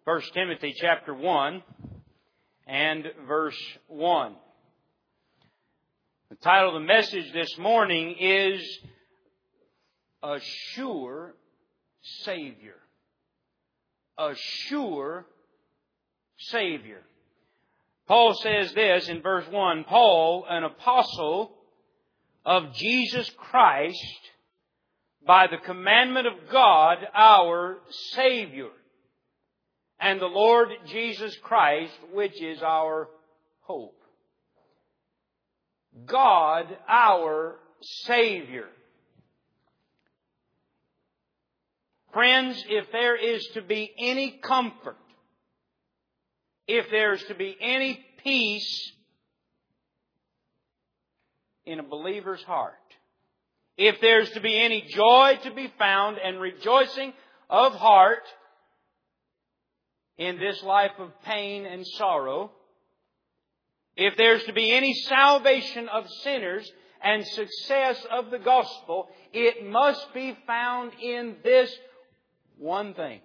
1 Timothy chapter 1 and verse 1. The title of the message this morning is A Sure Savior. A Sure Savior. Paul says this in verse 1, Paul, an apostle of Jesus Christ, by the commandment of God, our Savior, and the Lord Jesus Christ, which is our hope. God, our Savior. Friends, if there is to be any comfort, if there is to be any peace in a believer's heart, if there's to be any joy to be found and rejoicing of heart in this life of pain and sorrow, if there's to be any salvation of sinners and success of the gospel, it must be found in this one thing: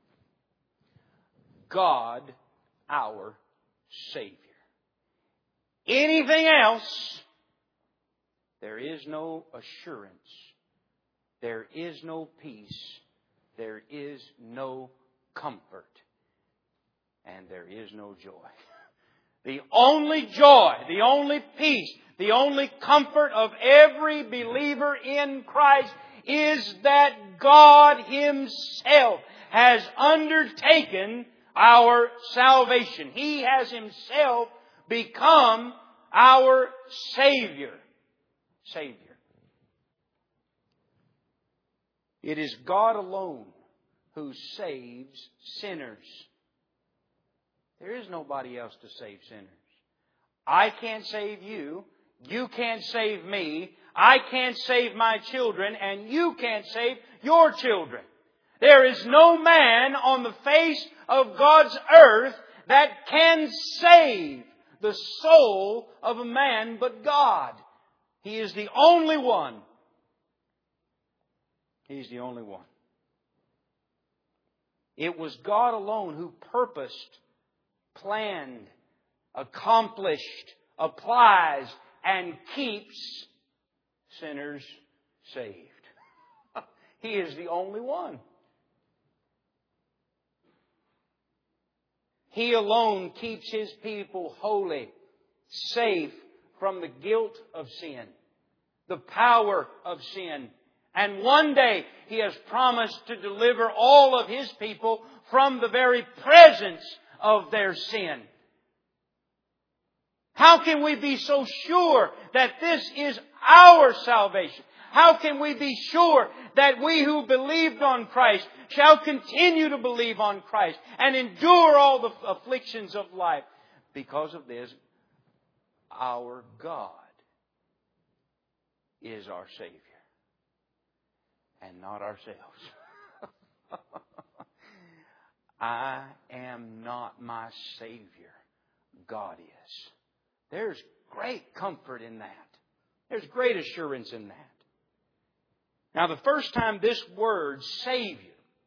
God, our Savior. Anything else, there is no assurance. There is no peace. There is no comfort. And there is no joy. The only joy, the only peace, the only comfort of every believer in Christ is that God Himself has undertaken our salvation. He has Himself become our Savior. It is God alone who saves sinners. There is nobody else to save sinners. I can't save you. You can't save me. I can't save my children, and you can't save your children. There is no man on the face of God's earth that can save the soul of a man but God. He is the only one. He's the only one. It was God alone who purposed, planned, accomplished, applies, and keeps sinners saved. He is the only one. He alone keeps His people holy, safe from the guilt of sin, the power of sin. And one day He has promised to deliver all of His people from the very presence of their sin. How can we be so sure that this is our salvation? How can we be sure that we who believed on Christ shall continue to believe on Christ and endure all the afflictions of life? Because of this, our God is our Savior and not ourselves. I am not my Savior. God is. There's great comfort in that. There's great assurance in that. Now, the first time this word Savior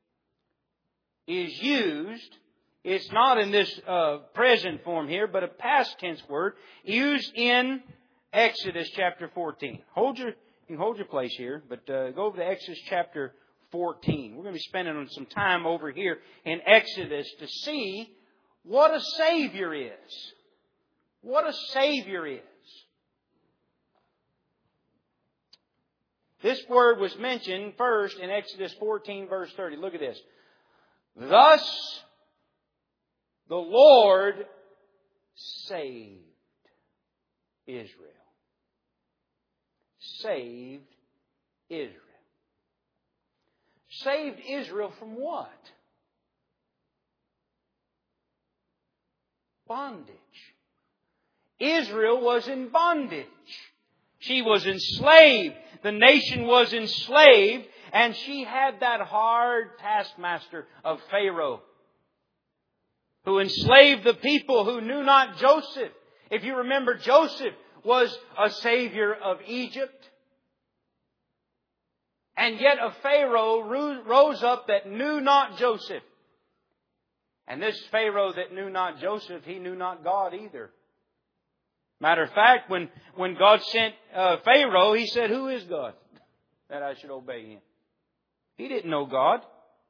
is used, it's not in this present form here, but a past tense word used in Exodus chapter 14. You can hold your place here, but go over to Exodus chapter 14. We're going to be spending some time over here in Exodus to see what a Savior is. What a Savior is. This word was mentioned first in Exodus 14 verse 30. Look at this. Thus the Lord saved Israel. Saved Israel. Saved Israel from what? Bondage. Israel was in bondage. She was enslaved. The nation was enslaved. And she had that hard taskmaster of Pharaoh, who enslaved the people who knew not Joseph. If you remember, Joseph was a savior of Egypt. And yet a Pharaoh rose up that knew not Joseph. And this Pharaoh that knew not Joseph, he knew not God either. Matter of fact, when God sent Pharaoh, he said, "Who is God that I should obey Him?" He didn't know God.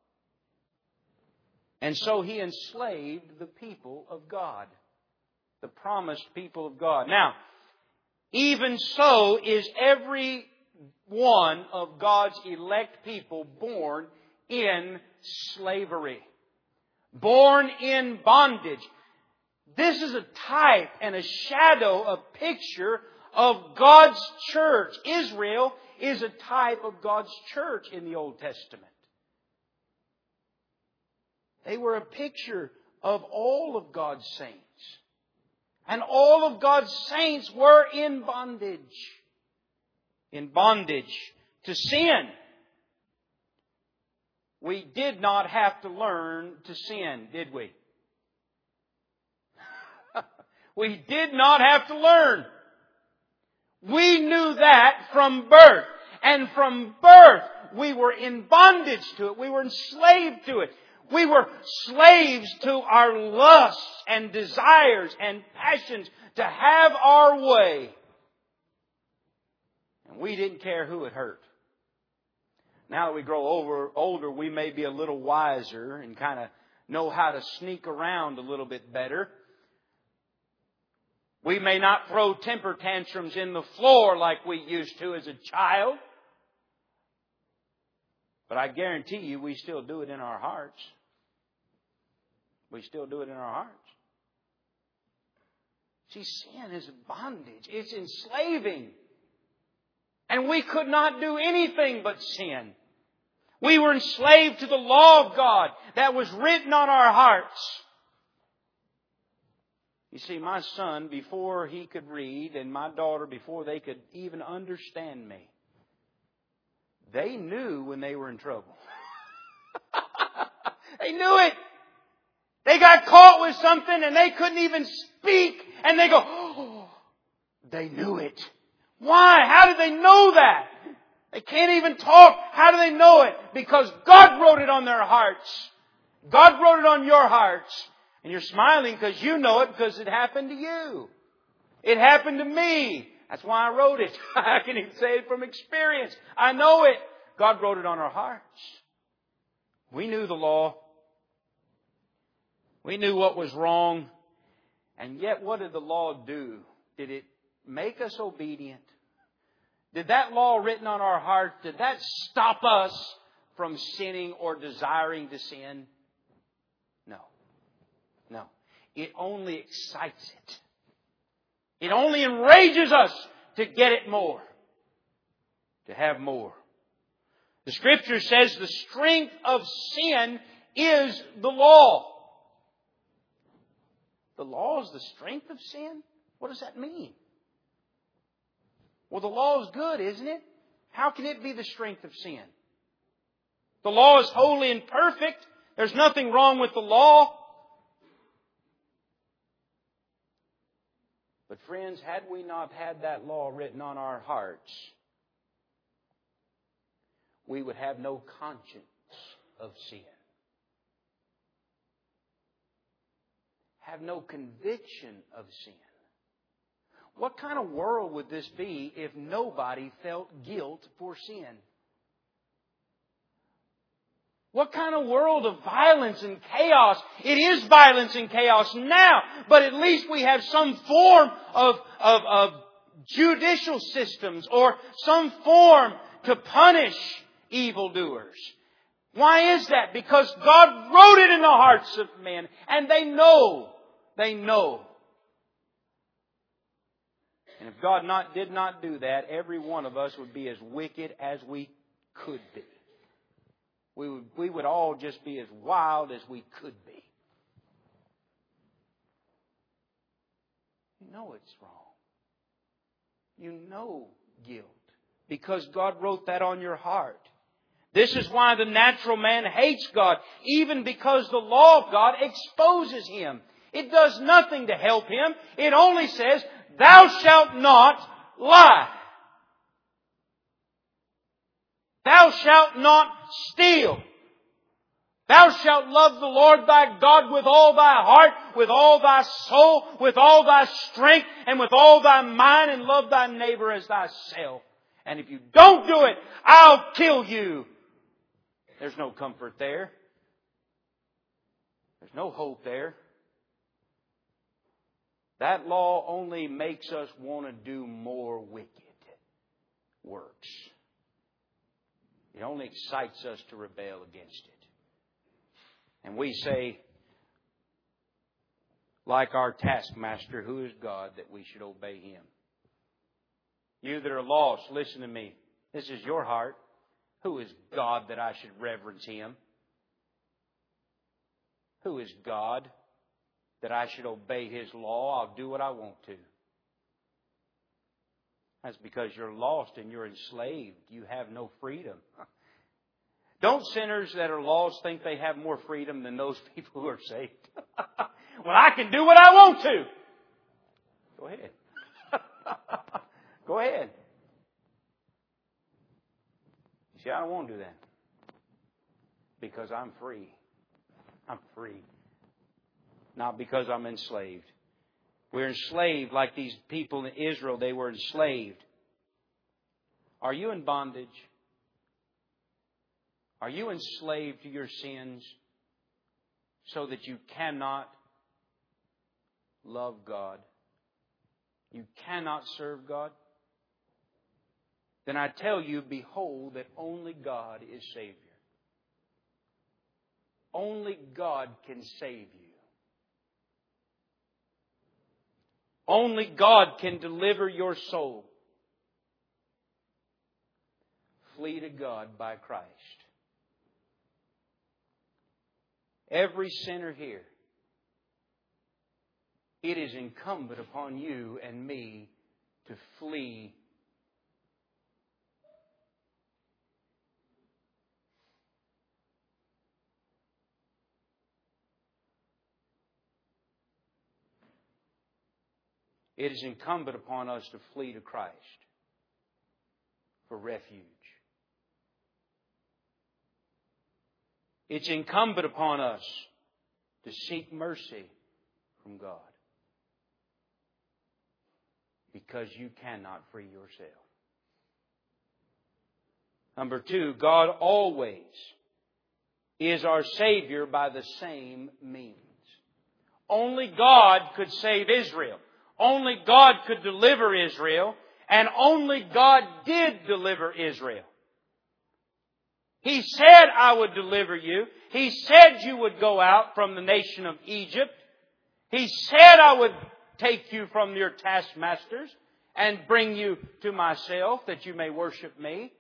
And so he enslaved the people of God, the promised people of God. Now, even so is every one of God's elect people born in slavery, born in bondage. This is a type and a shadow, a picture of God's church. Israel is a type of God's church in the Old Testament. They were a picture of all of God's saints. And all of God's saints were in bondage. In bondage to sin. We did not have to learn to sin, did we? We did not have to learn. We knew that from birth. And from birth, we were in bondage to it. We were enslaved to it. We were slaves to our lusts and desires and passions to have our way. And we didn't care who it hurt. Now that we grow older, we may be a little wiser and kind of know how to sneak around a little bit better. We may not throw temper tantrums in the floor like we used to as a child. But I guarantee you we still do it in our hearts. We still do it in our hearts. See, sin is bondage. It's enslaving. And we could not do anything but sin. We were enslaved to the law of God that was written on our hearts. You see, my son, before he could read, and my daughter, before they could even understand me, they knew when they were in trouble. They knew it. They got caught with something and they couldn't even speak. And they go, "Oh," they knew it. Why? How did they know that? They can't even talk. How do they know it? Because God wrote it on their hearts. God wrote it on your hearts. And you're smiling because you know it because it happened to you. It happened to me. That's why I wrote it. I can even say it from experience. I know it. God wrote it on our hearts. We knew the law. We knew what was wrong. And yet what did the law do? Did it make us obedient? Did that law written on our hearts, did that stop us from sinning or desiring to sin? No. No. It only excites it. It only enrages us to get it more. To have more. The Scripture says the strength of sin is the law. The law is the strength of sin? What does that mean? Well, the law is good, isn't it? How can it be the strength of sin? The law is holy and perfect. There's nothing wrong with the law. But friends, had we not had that law written on our hearts, we would have no conscience of sin. Have no conviction of sin. What kind of world would this be if nobody felt guilt for sin? What kind of world of violence and chaos? It is violence and chaos now, but at least we have some form of judicial systems or some form to punish evildoers. Why is that? Because God wrote it in the hearts of men, and they know. They know. And if God did not do that, every one of us would be as wicked as we could be. We would all just be as wild as we could be. You know it's wrong. You know guilt. Because God wrote that on your heart. This is why the natural man hates God. Even because the law of God exposes him. It does nothing to help him. It only says, "Thou shalt not lie. Thou shalt not steal. Thou shalt love the Lord thy God with all thy heart, with all thy soul, with all thy strength, and with all thy mind, and love thy neighbor as thyself. And if you don't do it, I'll kill you. There's no comfort there. There's no hope there. That law only makes us want to do more wicked works. It only excites us to rebel against it. And we say, like our taskmaster, who is God, that we should obey Him. You that are lost, listen to me. This is your heart. Who is God that I should reverence Him? Who is God that I should obey His law? I'll do what I want to. That's because you're lost and you're enslaved. You have no freedom. Don't sinners that are lost think they have more freedom than those people who are saved? Well, I can do what I want to. Go ahead. Go ahead. See, I don't want to do that. Because I'm free. I'm free. Not because I'm enslaved. We're enslaved like these people in Israel. They were enslaved. Are you in bondage? Are you enslaved to your sins so that you cannot love God? You cannot serve God? Then I tell you, behold, that only God is Savior. Only God can save you. Only God can deliver your soul. Flee to God by Christ. Every sinner here, it is incumbent upon you and me to flee. It is incumbent upon us to flee to Christ for refuge. It's incumbent upon us to seek mercy from God. Because you cannot free yourself. Number 2, God always is our Savior by the same means. Only God could save Israel. Only God could deliver Israel. And only God did deliver Israel. He said, I would deliver you. He said you would go out from the nation of Egypt. He said I would take you from your taskmasters and bring you to myself that you may worship me.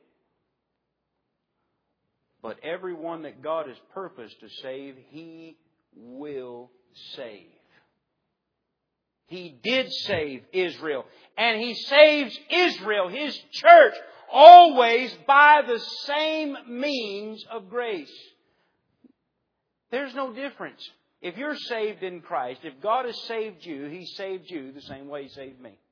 But everyone that God has purposed to save, He will save. He did save Israel. And He saves Israel, His church, always by the same means of grace. There's no difference. If you're saved in Christ, if God has saved you, He saved you the same way He saved me.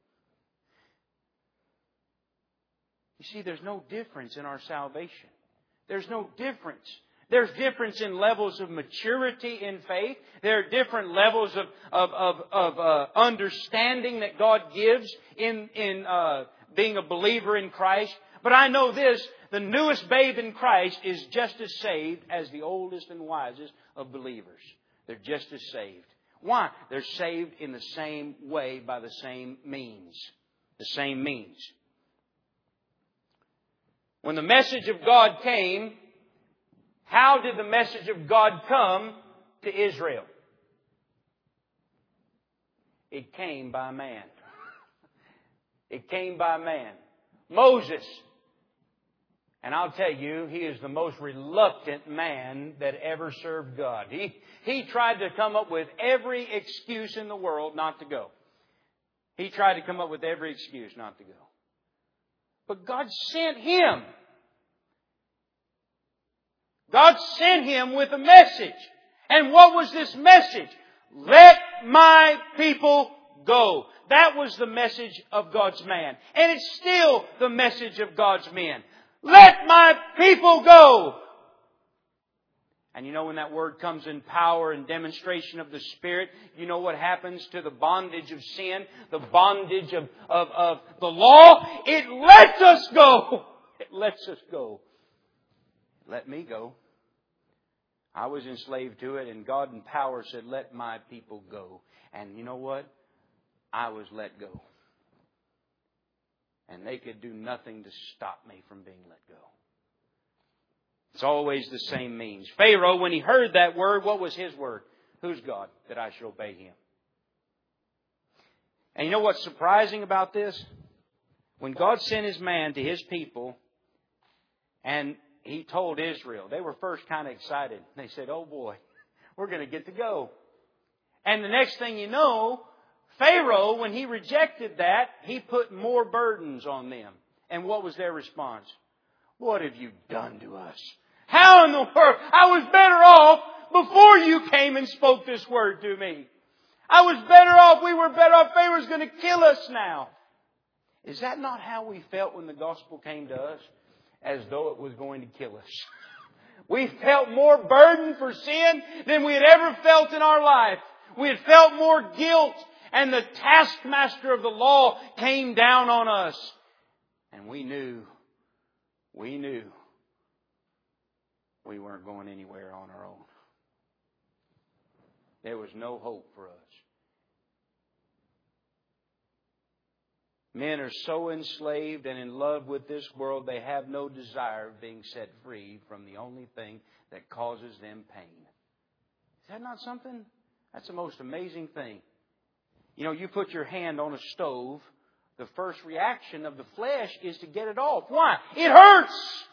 You see, there's no difference in our salvation. There's no difference. There's difference in levels of maturity in faith. There are different levels of understanding that God gives in being a believer in Christ. But I know this, the newest babe in Christ is just as saved as the oldest and wisest of believers. They're just as saved. Why? They're saved in the same way by the same means. The same means. When the message of God came, how did the message of God come to Israel? It came by man. It came by man. Moses. And I'll tell you, he is the most reluctant man that ever served God. He tried to come up with every excuse in the world not to go. He tried to come up with every excuse not to go. But God sent him. God sent him with a message. And what was this message? Let my people go. That was the message of God's man. And it's still the message of God's men. Let my people go. And you know when that word comes in power and demonstration of the Spirit, you know what happens to the bondage of sin, the bondage of the law? It lets us go. It lets us go. Let me go. I was enslaved to it, and God in power said, let my people go. And you know what? I was let go. And they could do nothing to stop me from being let go. It's always the same means. Pharaoh, when he heard that word, what was his word? Who's God that I should obey Him? And you know what's surprising about this? When God sent His man to His people, and He told Israel, they were first kind of excited. They said, oh boy, we're going to get to go. And the next thing you know, Pharaoh, when he rejected that, he put more burdens on them. And what was their response? What have you done to us? How in the world? I was better off before you came and spoke this word to me. I was better off. We were better off. Pharaoh's going to kill us now. Is that not how we felt when the gospel came to us? As though it was going to kill us. We felt more burden for sin than we had ever felt in our life. We had felt more guilt. And the taskmaster of the law came down on us. And we knew we weren't going anywhere on our own. There was no hope for us. Men are so enslaved and in love with this world, they have no desire of being set free from the only thing that causes them pain. Is that not something? That's the most amazing thing. You know, you put your hand on a stove, the first reaction of the flesh is to get it off. Why? It hurts!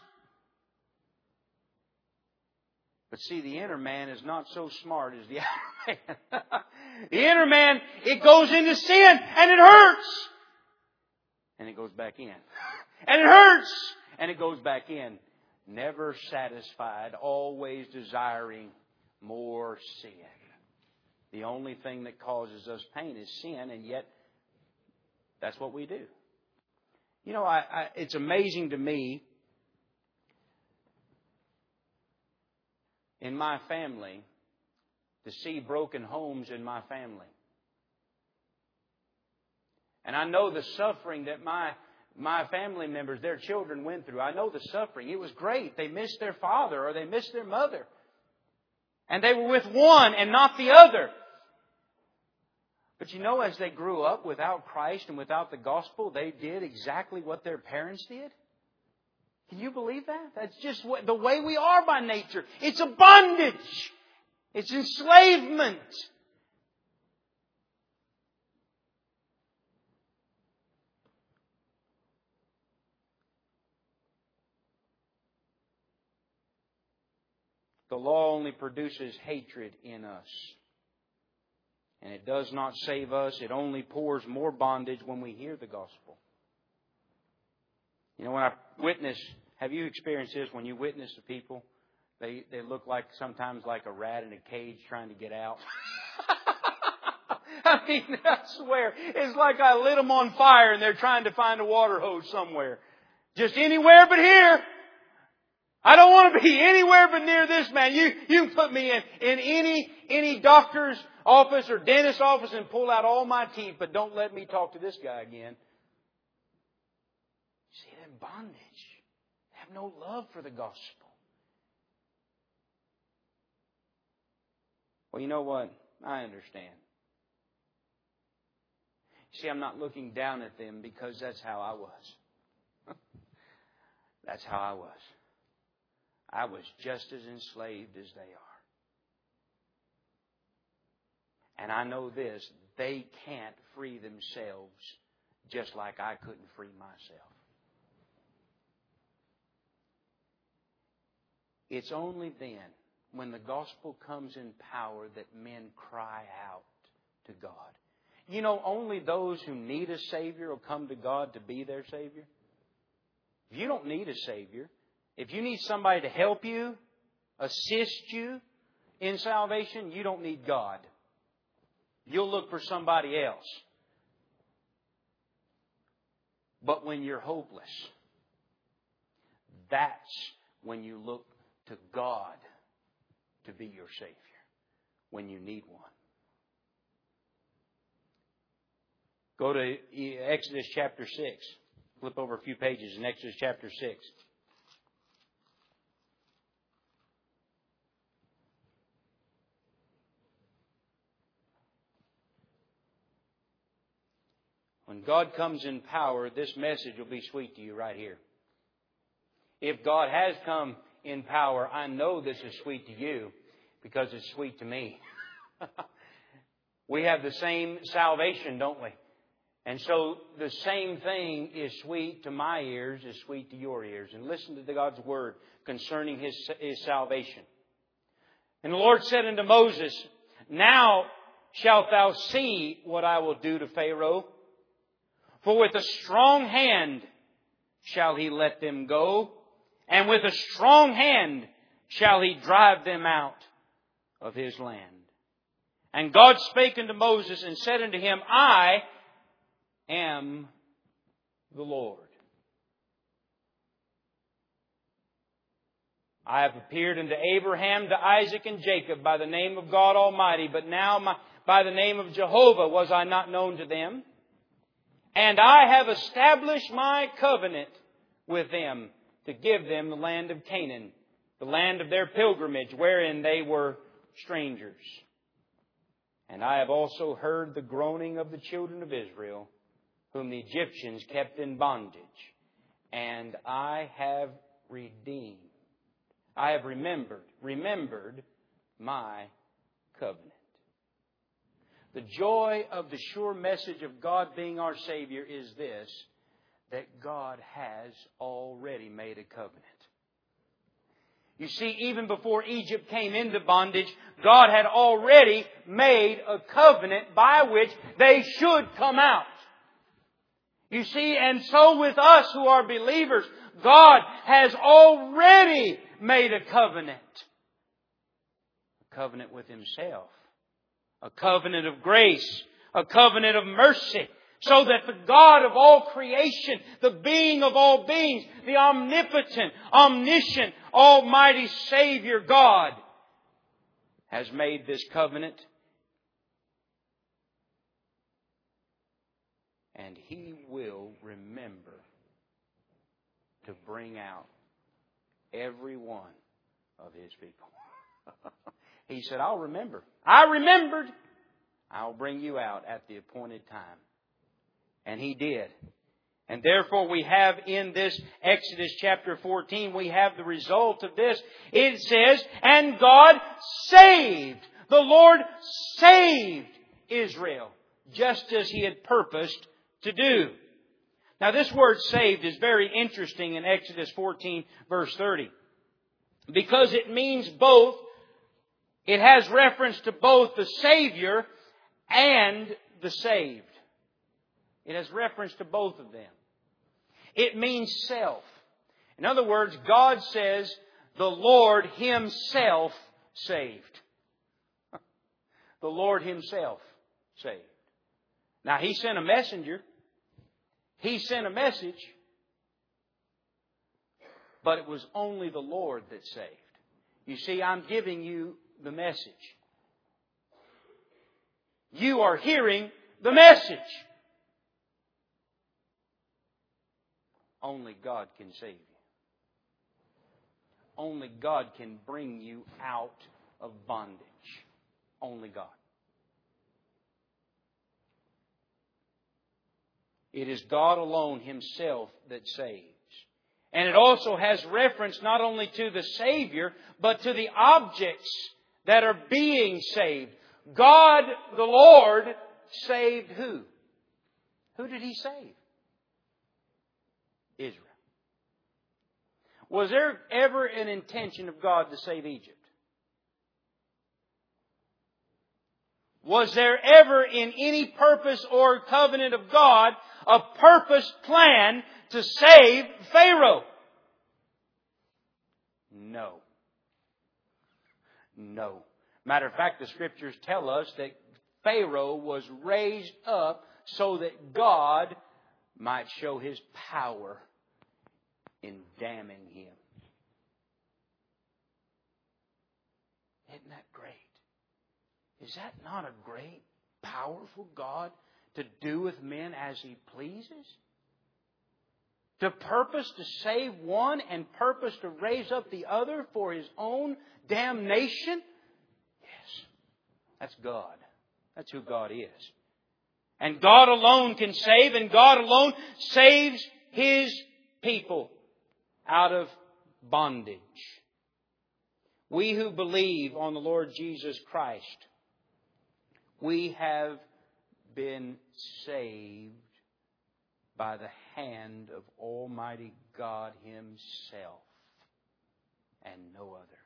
But see, the inner man is not so smart as the outer man. The inner man, it goes into sin and it hurts! And it goes back in. And it hurts! And it goes back in. Never satisfied, always desiring more sin. The only thing that causes us pain is sin, and yet that's what we do. You know, it's amazing to me in my family to see broken homes in my family. And I know the suffering that my family members, their children went through. I know the suffering. It was great. They missed their father or they missed their mother. And they were with one and not the other. But you know, as they grew up without Christ and without the gospel, they did exactly what their parents did. Can you believe that? That's just the way we are by nature. It's a bondage. It's enslavement. The law only produces hatred in us. And it does not save us. It only pours more bondage when we hear the gospel. You know, when I witness, have you experienced this? When you witness to people, they look like sometimes like a rat in a cage trying to get out. I mean, I swear, it's like I lit them on fire and they're trying to find a water hose somewhere. Just anywhere but here. I don't want to be anywhere but near this man. You can put me in any doctor's office or dentist's office and pull out all my teeth, but don't let me talk to this guy again. See, they're in bondage. They have no love for the gospel. Well, you know what? I understand. See, I'm not looking down at them because that's how I was. That's how I was. I was just as enslaved as they are. And I know this, they can't free themselves just like I couldn't free myself. It's only then, when the gospel comes in power, that men cry out to God. You know, only those who need a Savior will come to God to be their Savior. If you don't need a Savior, if you need somebody to help you, assist you in salvation, you don't need God. You'll look for somebody else. But when you're hopeless, that's when you look to God to be your Savior when you need one. Go to Exodus chapter 6. Flip over a few pages in Exodus chapter 6. When God comes in power, this message will be sweet to you right here. If God has come in power, I know this is sweet to you because it's sweet to me. We have the same salvation, don't we? And so the same thing is sweet to my ears, is sweet to your ears. And listen to God's word concerning His salvation. And the Lord said unto Moses, Now shalt thou see what I will do to Pharaoh. For with a strong hand shall he let them go, and with a strong hand shall he drive them out of his land. And God spake unto Moses and said unto him, I am the Lord. I have appeared unto Abraham, to Isaac, and Jacob by the name of God Almighty, but now by the name of Jehovah was I not known to them. And I have established my covenant with them to give them the land of Canaan, the land of their pilgrimage, wherein they were strangers. And I have also heard the groaning of the children of Israel, whom the Egyptians kept in bondage. And I have redeemed. I have remembered my covenant. The joy of the sure message of God being our Savior is this, that God has already made a covenant. You see, even before Egypt came into bondage, God had already made a covenant by which they should come out. You see, and so with us who are believers, God has already made a covenant. A covenant with Himself. A covenant of grace. A covenant of mercy. So that the God of all creation, the being of all beings, the omnipotent, omniscient, almighty Savior God has made this covenant. And He will remember to bring out every one of His people. He said, I'll remember. I remembered. I'll bring you out at the appointed time. And He did. And therefore we have in this Exodus chapter 14, we have the result of this. It says, and God saved. The Lord saved Israel, just as He had purposed to do. Now this word saved is very interesting in Exodus 14 verse 30. Because it means both, it has reference to both the Savior and the saved. It has reference to both of them. It means self. In other words, God says the Lord Himself saved. The Lord Himself saved. Now He sent a messenger. He sent a message. But it was only the Lord that saved. You see, I'm giving you the message. You are hearing the message. Only God can save you. Only God can bring you out of bondage. Only God. It is God alone Himself that saves. And it also has reference not only to the Savior, but to the objects that are being saved. God, the Lord, saved who? Who did He save? Israel. Was there ever an intention of God to save Egypt? Was there ever in any purpose or covenant of God a purpose plan to save Pharaoh? No. No. Matter of fact, the Scriptures tell us that Pharaoh was raised up so that God might show His power in damning him. Isn't that great? Is that not a great, powerful God to do with men as He pleases? To purpose to save one and purpose to raise up the other for His own damnation? Yes, that's God. That's who God is. And God alone can save, and God alone saves His people out of bondage. We who believe on the Lord Jesus Christ, we have been saved by the hand of Almighty God Himself and no other.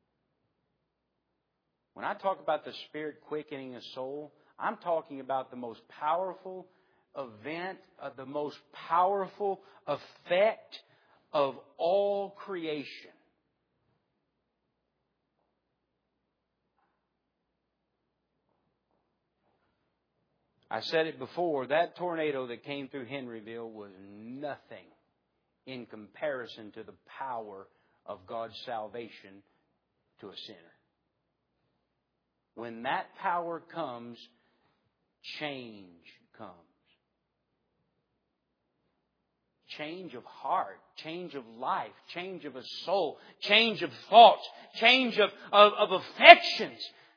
When I talk about the Spirit quickening a soul, I'm talking about the most powerful event, the most powerful effect of all creation. I said it before, that tornado that came through Henryville was nothing in comparison to the power of God's salvation to a sinner. When that power comes, change comes. Change of heart, change of life, change of a soul, change of thoughts, change of affections.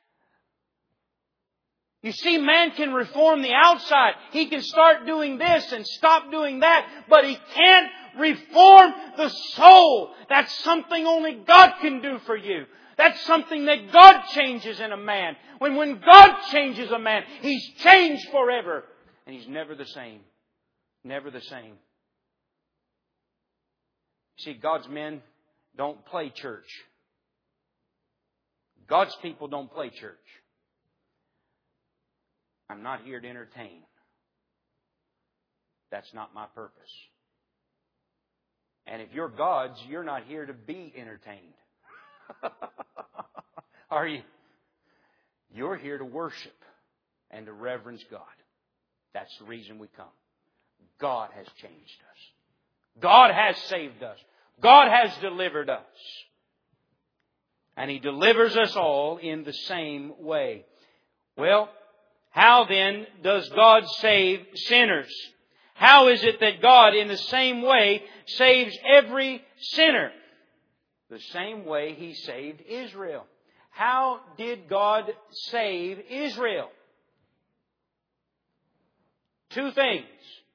You see, man can reform the outside. He can start doing this and stop doing that, but he can't reform the soul. That's something only God can do for you. That's something that God changes in a man. When God changes a man, he's changed forever. And he's never the same. Never the same. See, God's men don't play church. God's people don't play church. I'm not here to entertain. That's not my purpose. And if you're God's, you're not here to be entertained. Are you? You're here to worship and to reverence God. That's the reason we come. God has changed us. God has saved us. God has delivered us. And He delivers us all in the same way. Well, how then does God save sinners? How is it that God in the same way saves every sinner? The same way He saved Israel. How did God save Israel? Two things.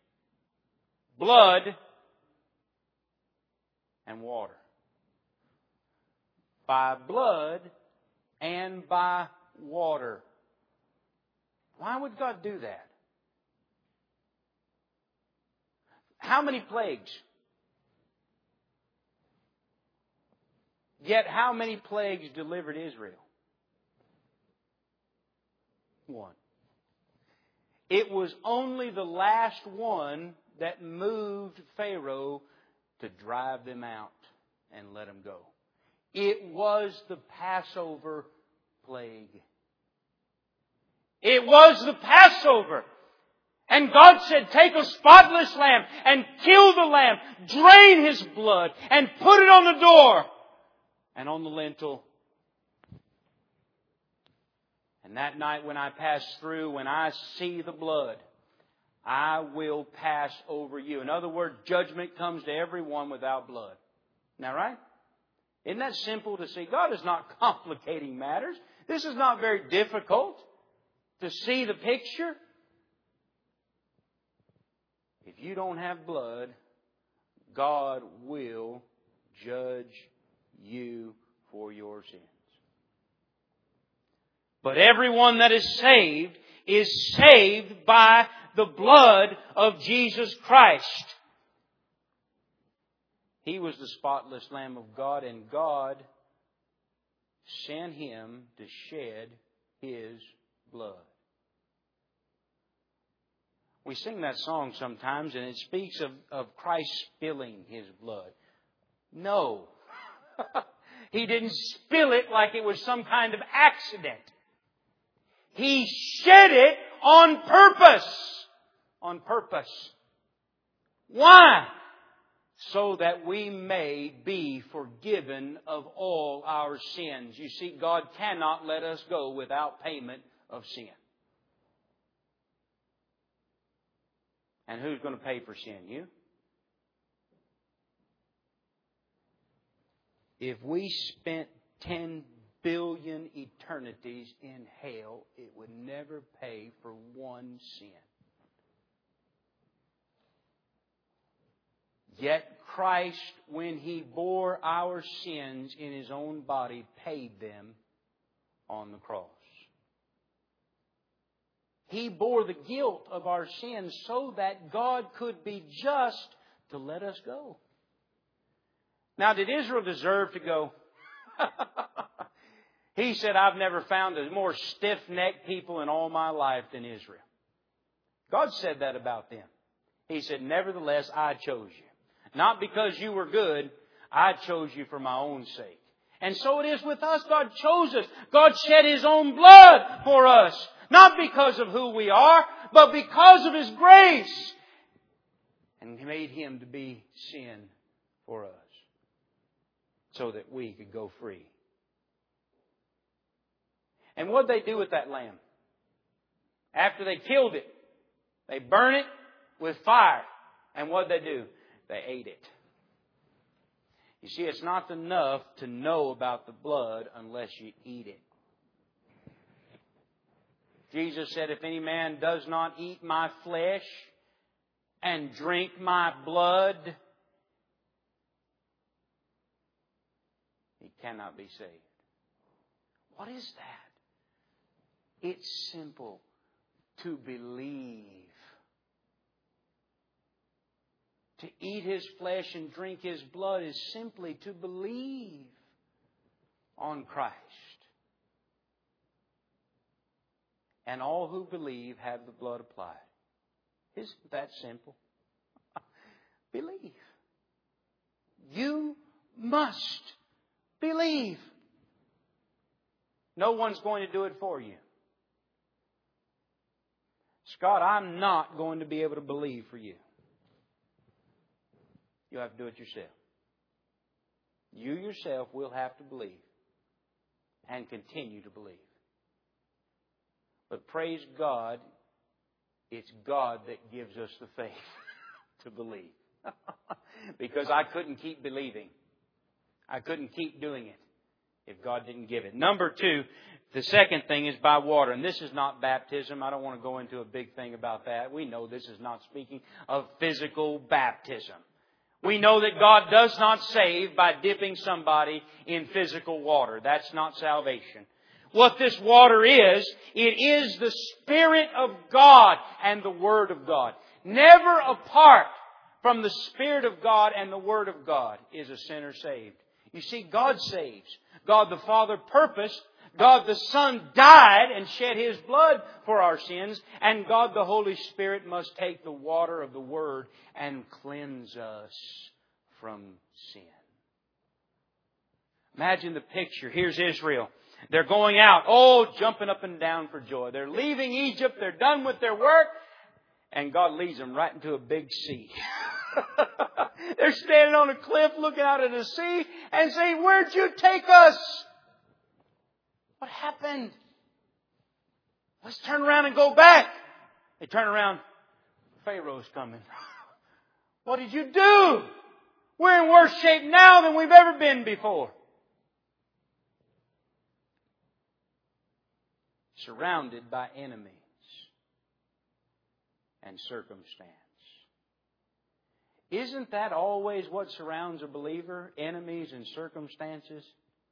Blood and water. By blood and by water. Why would God do that? How many plagues? Yet how many plagues delivered Israel? One. It was only the last one that moved Pharaoh to drive them out and let them go. It was the Passover plague. It was the Passover. And God said, take a spotless lamb and kill the lamb, drain his blood and put it on the door and on the lintel. And that night when I pass through, when I see the blood, I will pass over you. In other words, judgment comes to everyone without blood. Isn't that right? Isn't that simple to see? God is not complicating matters. This is not very difficult to see the picture. If you don't have blood, God will judge you for your sins. But everyone that is saved by the blood of Jesus Christ. He was the spotless Lamb of God, and God sent Him to shed His blood. We sing that song sometimes, and it speaks of Christ spilling His blood. No. He didn't spill it like it was some kind of accident. He shed it on purpose. On purpose. Why? so that we may be forgiven of all our sins. You see, God cannot let us go without payment of sin. And who's going to pay for sin? You? If we spent 10 billion eternities in hell, it would never pay for one sin. Yet Christ, when He bore our sins in His own body, paid them on the cross. He bore the guilt of our sins so that God could be just to let us go. Now, did Israel deserve to go? He said, I've never found a more stiff-necked people in all my life than Israel. God said that about them. He said, nevertheless, I chose you. Not because you were good, I chose you for my own sake. And so it is with us. God chose us. God shed His own blood for us. Not because of who we are, but because of His grace. And He made Him to be sin for us, so that we could go free. And what did they do with that lamb? After they killed it, they burned it with fire. And what did they do? They ate it. You see, it's not enough to know about the blood unless you eat it. Jesus said, if any man does not eat my flesh and drink my blood, he cannot be saved. What is that? It's simple. To believe. To eat His flesh and drink His blood is simply to believe on Christ. And all who believe have the blood applied. Isn't that simple? Believe. You must believe. No one's going to do it for you. Scott, I'm not going to be able to believe for you. You'll have to do it yourself. You yourself will have to believe and continue to believe. But praise God, it's God that gives us the faith to believe. Because I couldn't keep believing. I couldn't keep doing it if God didn't give it. Number 2, the second thing is by water. And this is not baptism. I don't want to go into a big thing about that. We know this is not speaking of physical baptism. We know that God does not save by dipping somebody in physical water. That's not salvation. What this water is, it is the Spirit of God and the Word of God. Never apart from the Spirit of God and the Word of God is a sinner saved. You see, God saves. God the Father purposed. God the Son died and shed His blood for our sins. And God the Holy Spirit must take the water of the Word and cleanse us from sin. Imagine the picture. Here's Israel. They're going out, jumping up and down for joy. They're leaving Egypt. They're done with their work. And God leads them right into a big sea. They're standing on a cliff looking out at the sea and saying, where'd you take us? What happened? Let's turn around and go back. They turn around. Pharaoh's coming. What did you do? We're in worse shape now than we've ever been before. Surrounded by enemies and circumstance. Isn't that always what surrounds a believer? Enemies and circumstances?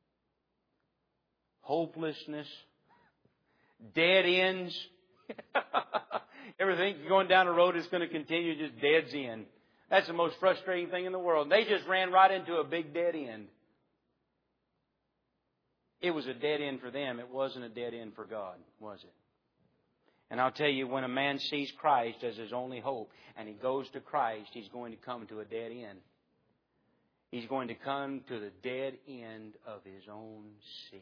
Hopelessness? Dead ends? Ever think going down the road is going to continue just dead's end? That's the most frustrating thing in the world. They just ran right into a big dead end. It was a dead end for them. It wasn't a dead end for God, was it? And I'll tell you, when a man sees Christ as his only hope and he goes to Christ, he's going to come to a dead end. He's going to come to the dead end of his own sins.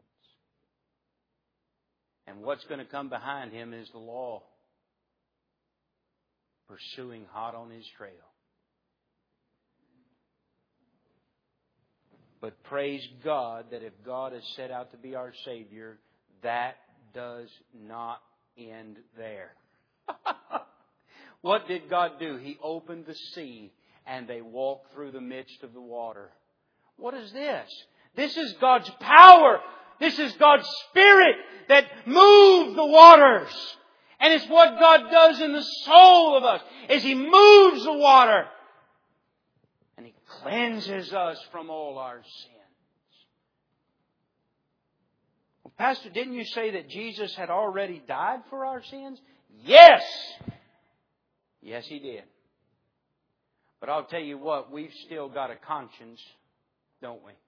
And what's going to come behind him is the law, pursuing hot on his trail. But praise God that if God has set out to be our Savior, that does not end there. What did God do? He opened the sea and they walked through the midst of the water. What is this? This is God's power. This is God's Spirit that moved the waters. And it's what God does in the soul of us, is He moves the water. And He cleanses us from all our sins. Well, Pastor, didn't you say that Jesus had already died for our sins? Yes! Yes, He did. But I'll tell you what, we've still got a conscience, don't we?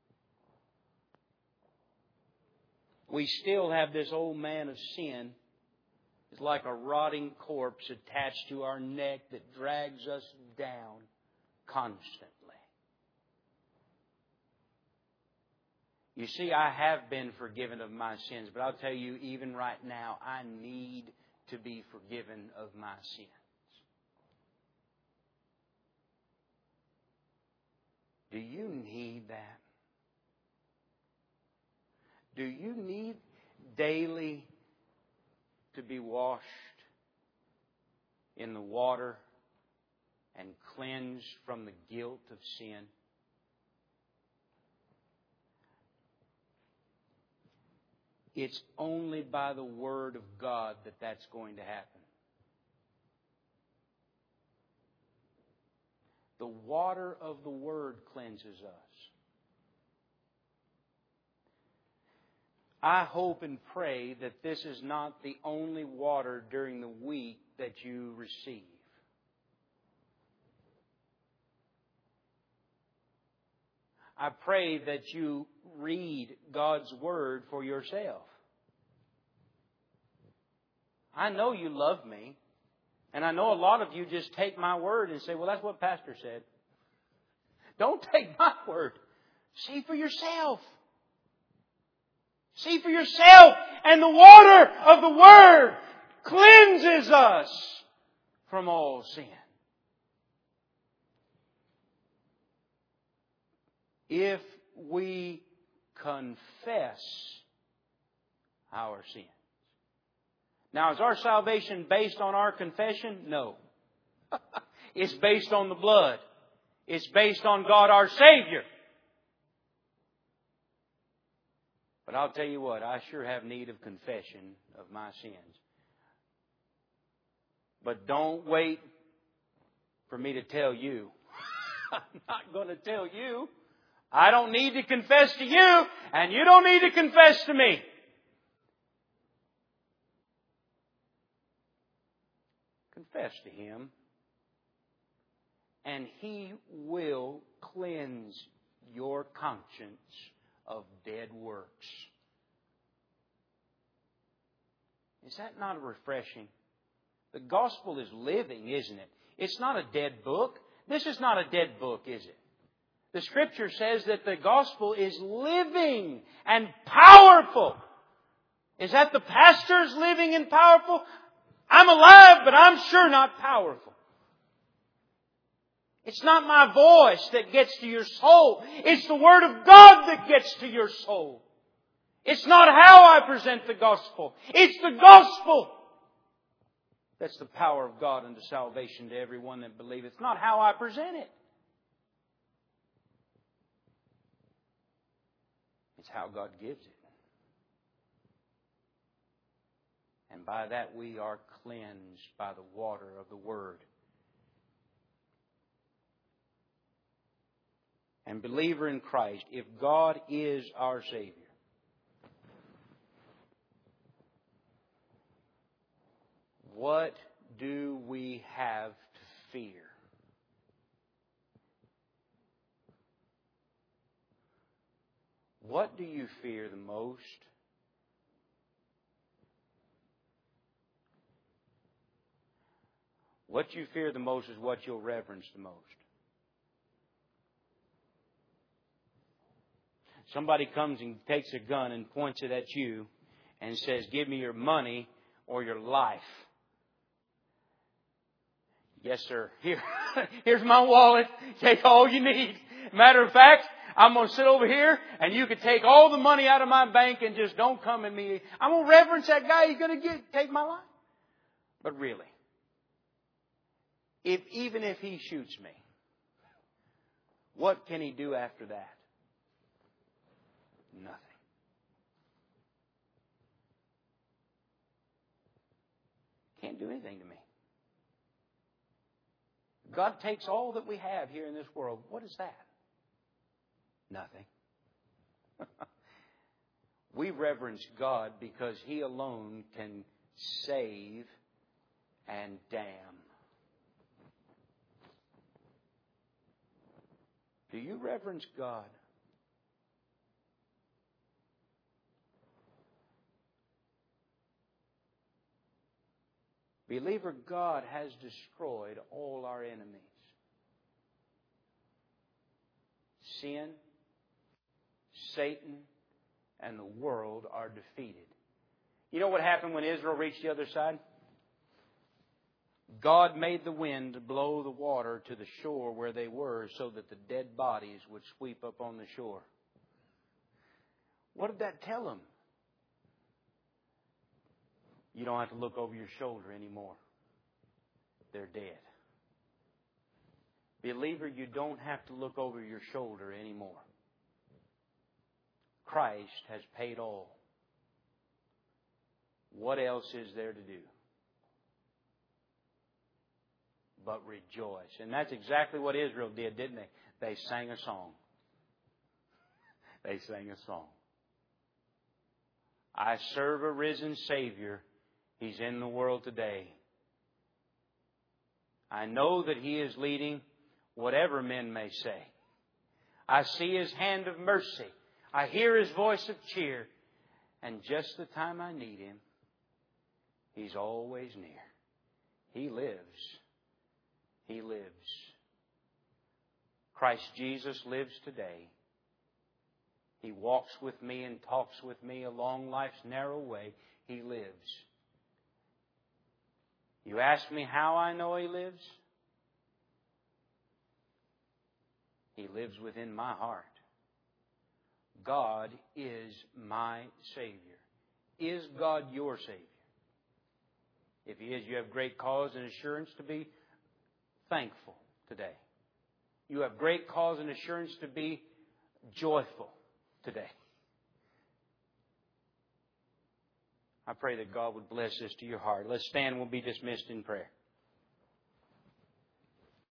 We still have this old man of sin. It's like a rotting corpse attached to our neck that drags us down constantly. You see, I have been forgiven of my sins, but I'll tell you, even right now, I need to be forgiven of my sins. Do you need that? Do you need daily to be washed in the water and cleansed from the guilt of sin? It's only by the Word of God that that's going to happen. The water of the Word cleanses us. I hope and pray that this is not the only water during the week that you receive. I pray that you read God's Word for yourself. I know you love me. And I know a lot of you just take my word and say, well, that's what Pastor said. Don't take my word. See for yourself. See for yourself. And the water of the Word cleanses us from all sin. If we confess our sin. Now, is our salvation based on our confession? No. It's based on the blood. It's based on God our Savior. But I'll tell you what, I sure have need of confession of my sins. But don't wait for me to tell you. I'm not going to tell you. I don't need to confess to you, and you don't need to confess to me. Confess to Him, and He will cleanse your conscience of dead works. Is that not refreshing? The gospel is living, isn't it? It's not a dead book. This is not a dead book, is it? The Scripture says that the gospel is living and powerful. Is that the pastor's living and powerful? I'm alive, but I'm sure not powerful. It's not my voice that gets to your soul. It's the Word of God that gets to your soul. It's not how I present the gospel. It's the gospel. That's the power of God unto salvation to everyone that believeth. It's not how I present it. It's how God gives it. And by that we are cleansed by the water of the Word. And believer in Christ, if God is our Savior, what do we have to fear? What do you fear the most? What you fear the most is what you'll reverence the most. Somebody comes and takes a gun and points it at you and says, give me your money or your life. Yes, sir. Here's my wallet. Take all you need. Matter of fact, I'm going to sit over here and you can take all the money out of my bank and just don't come at me. I'm going to reverence that guy. He's going to take my life. But really, even if he shoots me, what can he do after that? Nothing. Can't do anything to me. God takes all that we have here in this world. What is that? Nothing. We reverence God because He alone can save and damn. Do you reverence God? Believer, God has destroyed all our enemies. Sin, Satan, and the world are defeated. You know what happened when Israel reached the other side? God made the wind blow the water to the shore where they were so that the dead bodies would sweep up on the shore. What did that tell them? You don't have to look over your shoulder anymore. They're dead. Believer, you don't have to look over your shoulder anymore. Christ has paid all. What else is there to do but rejoice? And that's exactly what Israel did, didn't they? They sang a song. They sang a song. I serve a risen Savior. He's in the world today. I know that He is leading whatever men may say. I see His hand of mercy. I hear His voice of cheer. And just the time I need Him, He's always near. He lives. He lives. Christ Jesus lives today. He walks with me and talks with me along life's narrow way. He lives. You ask me how I know He lives? He lives within my heart. God is my Savior. Is God your Savior? If He is, you have great cause and assurance to be thankful today. You have great cause and assurance to be joyful today. I pray that God would bless this to your heart. Let's stand. We'll be dismissed in prayer.